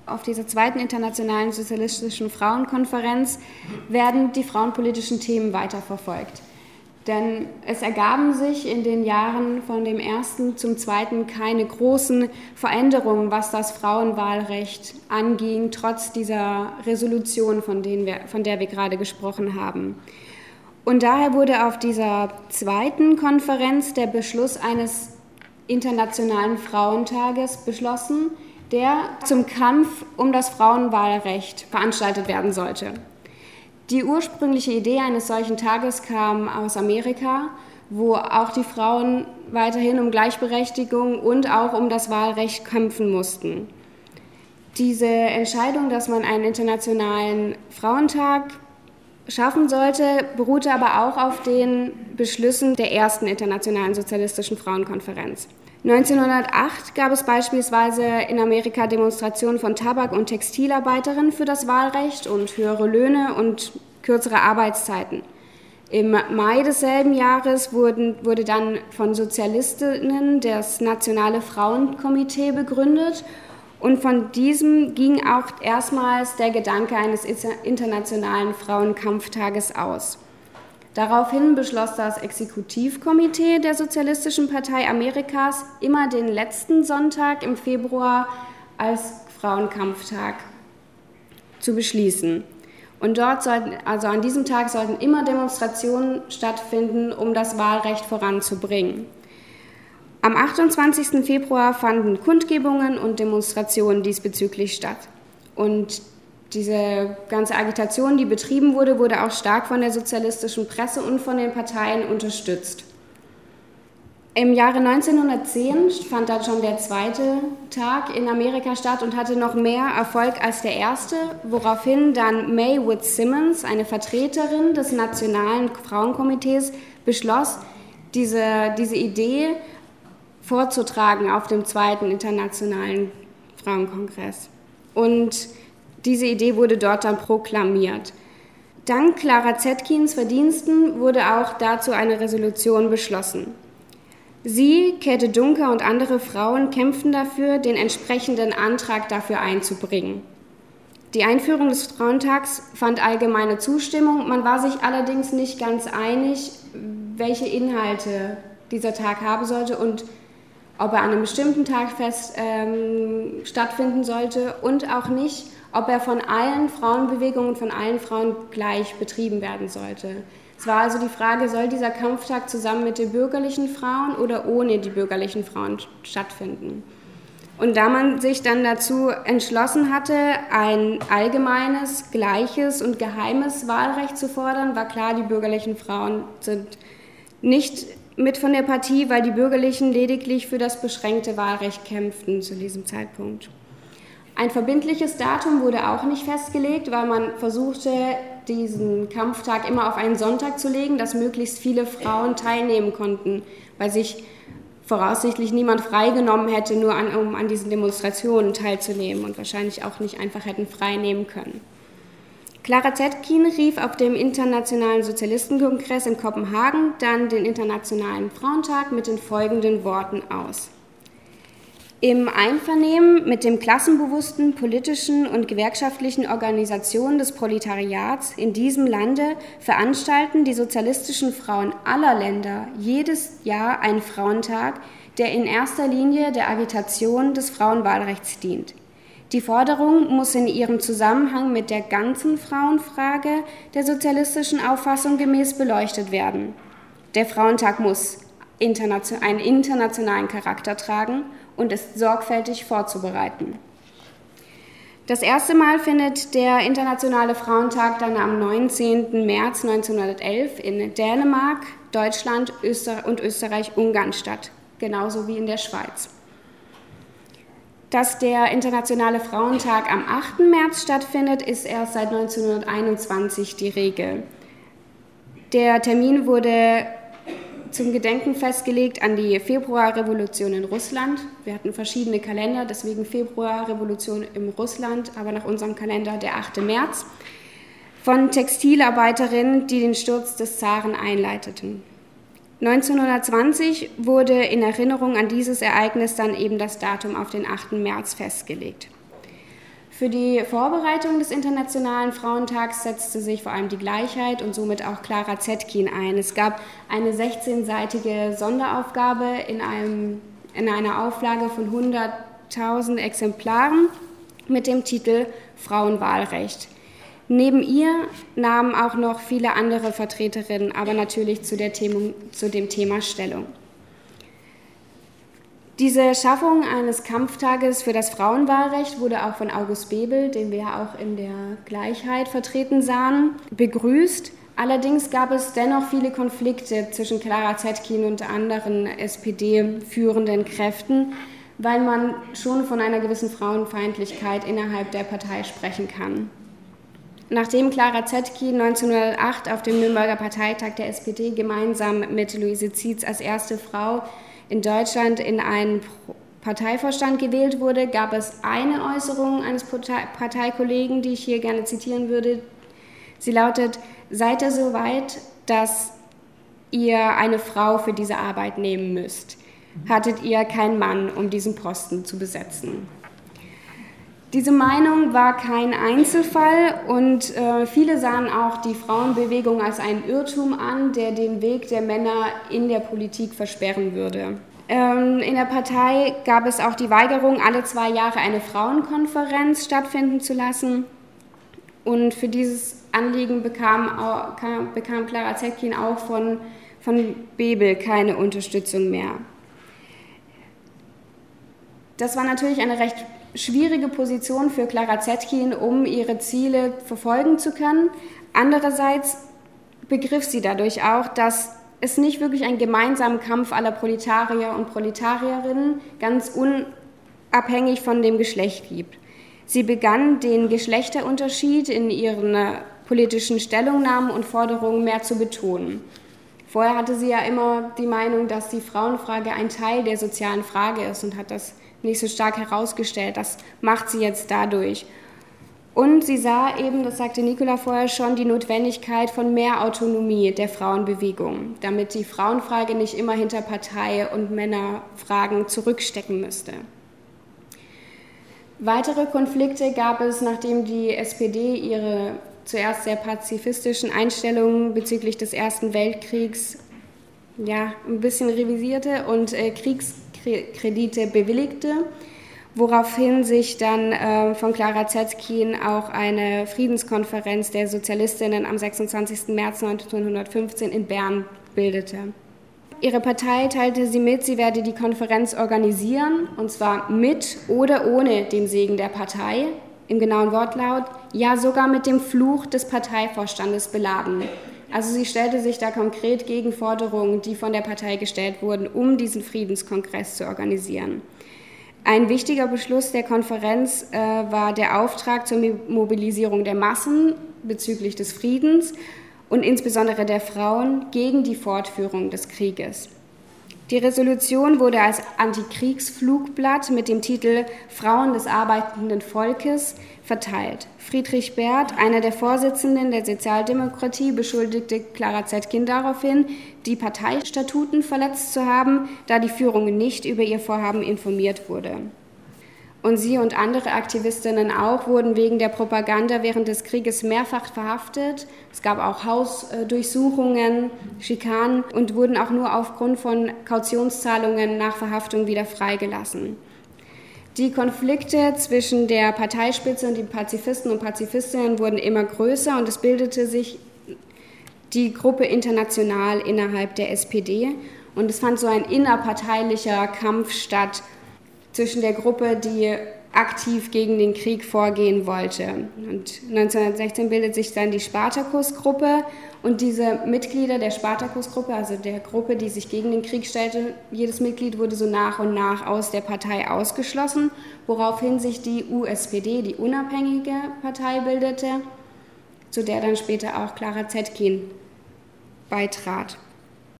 auf dieser zweiten internationalen sozialistischen Frauenkonferenz werden die frauenpolitischen Themen weiterverfolgt. Denn es ergaben sich in den Jahren von dem ersten zum zweiten keine großen Veränderungen, was das Frauenwahlrecht anging, trotz dieser Resolution, von der wir gerade gesprochen haben. Und daher wurde auf dieser zweiten Konferenz der Beschluss eines Internationalen Frauentages beschlossen, der zum Kampf um das Frauenwahlrecht veranstaltet werden sollte. Die ursprüngliche Idee eines solchen Tages kam aus Amerika, wo auch die Frauen weiterhin um Gleichberechtigung und auch um das Wahlrecht kämpfen mussten. Diese Entscheidung, dass man einen internationalen Frauentag schaffen sollte, beruhte aber auch auf den Beschlüssen der ersten internationalen sozialistischen Frauenkonferenz. 1908 gab es beispielsweise in Amerika Demonstrationen von Tabak- und Textilarbeiterinnen für das Wahlrecht und höhere Löhne und kürzere Arbeitszeiten. Im Mai desselben Jahres wurde dann von Sozialistinnen das Nationale Frauenkomitee begründet und von diesem ging auch erstmals der Gedanke eines internationalen Frauenkampftages aus. Daraufhin beschloss das Exekutivkomitee der Sozialistischen Partei Amerikas immer den letzten Sonntag im Februar als Frauenkampftag zu beschließen. Und an diesem Tag sollten immer Demonstrationen stattfinden, um das Wahlrecht voranzubringen. Am 28. Februar fanden Kundgebungen und Demonstrationen diesbezüglich statt. Und diese ganze Agitation, die betrieben wurde, wurde auch stark von der sozialistischen Presse und von den Parteien unterstützt. Im Jahre 1910 fand dann schon der zweite Tag in Amerika statt und hatte noch mehr Erfolg als der erste, woraufhin dann May Woods-Simmons, eine Vertreterin des Nationalen Frauenkomitees, beschloss, diese Idee vorzutragen auf dem zweiten internationalen Frauenkongress. Und diese Idee wurde dort dann proklamiert. Dank Clara Zetkins Verdiensten wurde auch dazu eine Resolution beschlossen. Sie, Käthe Duncker und andere Frauen kämpften dafür, den entsprechenden Antrag dafür einzubringen. Die Einführung des Frauentags fand allgemeine Zustimmung, man war sich allerdings nicht ganz einig, welche Inhalte dieser Tag haben sollte und ob er an einem bestimmten Tag stattfinden sollte und auch nicht, ob er von allen Frauenbewegungen, von allen Frauen gleich betrieben werden sollte. Es war also die Frage, soll dieser Kampftag zusammen mit den bürgerlichen Frauen oder ohne die bürgerlichen Frauen stattfinden? Und da man sich dann dazu entschlossen hatte, ein allgemeines, gleiches und geheimes Wahlrecht zu fordern, war klar, die bürgerlichen Frauen sind nicht mit von der Partie, weil die Bürgerlichen lediglich für das beschränkte Wahlrecht kämpften zu diesem Zeitpunkt. Ein verbindliches Datum wurde auch nicht festgelegt, weil man versuchte, diesen Kampftag immer auf einen Sonntag zu legen, dass möglichst viele Frauen teilnehmen konnten, weil sich voraussichtlich niemand freigenommen hätte, nur um an diesen Demonstrationen teilzunehmen und wahrscheinlich auch nicht einfach hätten frei nehmen können. Clara Zetkin rief auf dem Internationalen Sozialistenkongress in Kopenhagen dann den Internationalen Frauentag mit den folgenden Worten aus. Im Einvernehmen mit dem klassenbewussten politischen und gewerkschaftlichen Organisationen des Proletariats in diesem Lande veranstalten die sozialistischen Frauen aller Länder jedes Jahr einen Frauentag, der in erster Linie der Agitation des Frauenwahlrechts dient. Die Forderung muss in ihrem Zusammenhang mit der ganzen Frauenfrage der sozialistischen Auffassung gemäß beleuchtet werden. Der Frauentag muss einen internationalen Charakter tragen und ist sorgfältig vorzubereiten. Das erste Mal findet der Internationale Frauentag dann am 19. März 1911 in Dänemark, Deutschland und Österreich-Ungarn statt, genauso wie in der Schweiz. Dass der Internationale Frauentag am 8. März stattfindet, ist erst seit 1921 die Regel. Der Termin wurde zum Gedenken festgelegt an die Februarrevolution in Russland. Wir hatten verschiedene Kalender, deswegen Februarrevolution in Russland, aber nach unserem Kalender der 8. März, von Textilarbeiterinnen, die den Sturz des Zaren einleiteten. 1920 wurde in Erinnerung an dieses Ereignis dann eben das Datum auf den 8. März festgelegt. Für die Vorbereitung des Internationalen Frauentags setzte sich vor allem die Gleichheit und somit auch Clara Zetkin ein. Es gab eine 16-seitige Sonderaufgabe in einer Auflage von 100.000 Exemplaren mit dem Titel Frauenwahlrecht. Neben ihr nahmen auch noch viele andere Vertreterinnen aber natürlich zu dem Thema Stellung. Diese Schaffung eines Kampftages für das Frauenwahlrecht wurde auch von August Bebel, den wir ja auch in der Gleichheit vertreten sahen, begrüßt. Allerdings gab es dennoch viele Konflikte zwischen Clara Zetkin und anderen SPD-führenden Kräften, weil man schon von einer gewissen Frauenfeindlichkeit innerhalb der Partei sprechen kann. Nachdem Clara Zetkin 1908 auf dem Nürnberger Parteitag der SPD gemeinsam mit Luise Zietz als erste Frau in Deutschland in einen Parteivorstand gewählt wurde, gab es eine Äußerung eines Parteikollegen, die ich hier gerne zitieren würde. Sie lautet: Seid ihr so weit, dass ihr eine Frau für diese Arbeit nehmen müsst? Hattet ihr keinen Mann, um diesen Posten zu besetzen? Diese Meinung war kein Einzelfall und viele sahen auch die Frauenbewegung als einen Irrtum an, der den Weg der Männer in der Politik versperren würde. In der Partei gab es auch die Weigerung, alle 2 Jahre eine Frauenkonferenz stattfinden zu lassen. Und für dieses Anliegen bekam Clara Zetkin auch von Bebel keine Unterstützung mehr. Das war natürlich eine recht schwierige Position für Clara Zetkin, um ihre Ziele verfolgen zu können. Andererseits begriff sie dadurch auch, dass es nicht wirklich einen gemeinsamen Kampf aller Proletarier und Proletarierinnen ganz unabhängig von dem Geschlecht gibt. Sie begann, den Geschlechterunterschied in ihren politischen Stellungnahmen und Forderungen mehr zu betonen. Vorher hatte sie ja immer die Meinung, dass die Frauenfrage ein Teil der sozialen Frage ist und hat das nicht so stark herausgestellt. Das macht sie jetzt dadurch. Und sie sah eben, das sagte Nicola vorher schon, die Notwendigkeit von mehr Autonomie der Frauenbewegung, damit die Frauenfrage nicht immer hinter Partei- und Männerfragen zurückstecken müsste. Weitere Konflikte gab es, nachdem die SPD ihre zuerst sehr pazifistischen Einstellungen bezüglich des Ersten Weltkriegs ein bisschen revisierte und Kriegskredite bewilligte, woraufhin sich dann von Clara Zetkin auch eine Friedenskonferenz der Sozialistinnen am 26. März 1915 in Bern bildete. Ihre Partei teilte sie mit, sie werde die Konferenz organisieren, und zwar mit oder ohne den Segen der Partei, im genauen Wortlaut, ja sogar mit dem Fluch des Parteivorstandes beladen. Also sie stellte sich da konkret gegen Forderungen, die von der Partei gestellt wurden, um diesen Friedenskongress zu organisieren. Ein wichtiger Beschluss der Konferenz war der Auftrag zur Mobilisierung der Massen bezüglich des Friedens und insbesondere der Frauen gegen die Fortführung des Krieges. Die Resolution wurde als Antikriegsflugblatt mit dem Titel Frauen des arbeitenden Volkes verteilt. Friedrich Bert, einer der Vorsitzenden der Sozialdemokratie, beschuldigte Clara Zetkin daraufhin, die Parteistatuten verletzt zu haben, da die Führung nicht über ihr Vorhaben informiert wurde. Und sie und andere Aktivistinnen auch wurden wegen der Propaganda während des Krieges mehrfach verhaftet. Es gab auch Hausdurchsuchungen, Schikanen und wurden auch nur aufgrund von Kautionszahlungen nach Verhaftung wieder freigelassen. Die Konflikte zwischen der Parteispitze und den Pazifisten und Pazifistinnen wurden immer größer und es bildete sich die Gruppe International innerhalb der SPD. Und es fand so ein innerparteilicher Kampf statt zwischen der Gruppe, die aktiv gegen den Krieg vorgehen wollte. Und 1916 bildet sich dann die Spartakus-Gruppe und diese Mitglieder der Spartakus-Gruppe, also der Gruppe, die sich gegen den Krieg stellte, jedes Mitglied wurde so nach und nach aus der Partei ausgeschlossen, woraufhin sich die USPD, die unabhängige Partei, bildete, zu der dann später auch Clara Zetkin beitrat.